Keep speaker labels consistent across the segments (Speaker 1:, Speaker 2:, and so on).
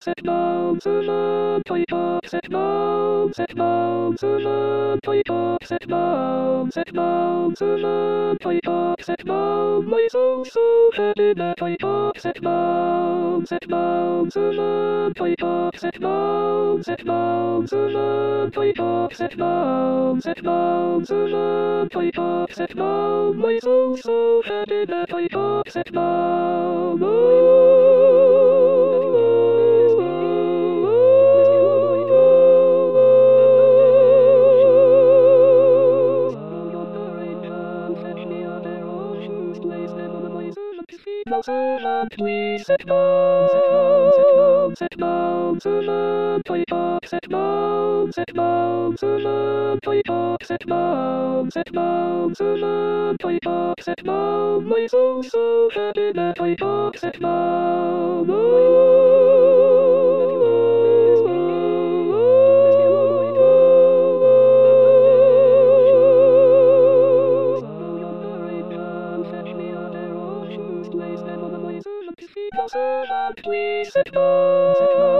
Speaker 1: set mount to the toy box, set mount to the toy box, set mount to the toy box, set mount. My soul so happy that toy box, set mount to the toy box, set mount to the toy box, set mount to the toy box, set mount. My soul so happy that toy box, set mount. Please set mount to the toy box, set mount to the toy box, set mount to the toy box, set mount. My soul so happy that toy box, set mount. Please set mount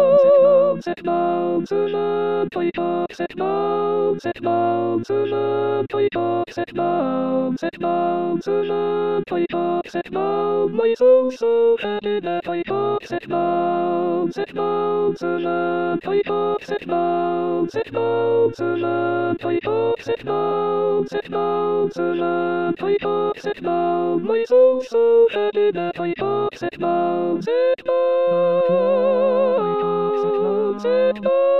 Speaker 1: to the toy box, set mount to the toy box, set mount to the toy box, set mount. My soul so happy that toy box, set mount to the toy box, set mount to the toy box, set mount to the toy box, set mount. My soul so happy that toy box, set mount, set mount, set mount.